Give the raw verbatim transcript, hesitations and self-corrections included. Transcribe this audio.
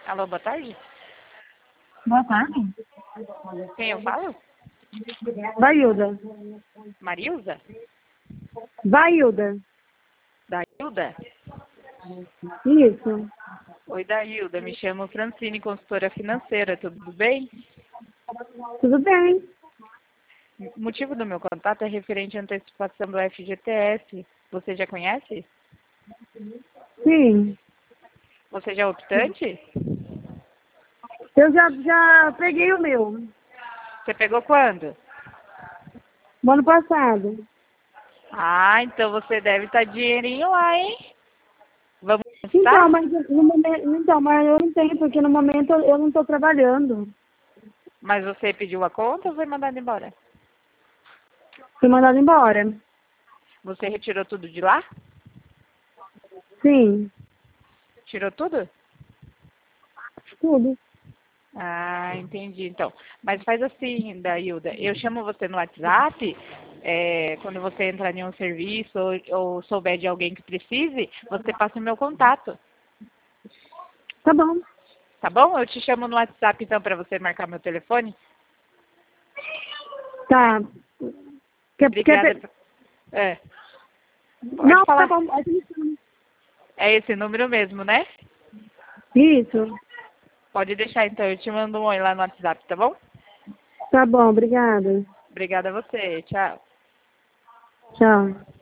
Alô, boa tarde. Boa tarde. Quem eu falo? Vailda. Marilza? Vailda. Dailda? Isso. Oi, Dailda. Me chamo Francine, consultora financeira. Tudo bem? Tudo bem. O motivo do meu contato é referente à antecipação do F G T S. Você já conhece? Sim. Você já é optante? Eu já, já peguei o meu. Você pegou quando? No ano passado. Ah, então você deve estar dinheirinho lá, hein? Vamos Então, estar? mas no momento, então, mas eu não tenho, porque no momento eu eu não estou trabalhando. Mas você pediu a conta ou foi mandado embora? Fui mandado embora. Você retirou tudo de lá? Sim. Tirou tudo? Tudo. Ah, entendi. Então, mas faz assim, Dailda, eu chamo você no WhatsApp, é, quando você entrar em um serviço ou, ou souber de alguém que precise, você passa o meu contato, Tá bom. tá bom? Eu te chamo no WhatsApp então para você marcar meu telefone. Tá. Quer, quer Obrigada. pe- É, pode Não, tá falar. bom. Pode me chamar. É esse número mesmo, né? Isso. Pode deixar então, eu te mando um oi lá no WhatsApp, tá bom? Tá bom, obrigada. Obrigada a você. Tchau. Tchau.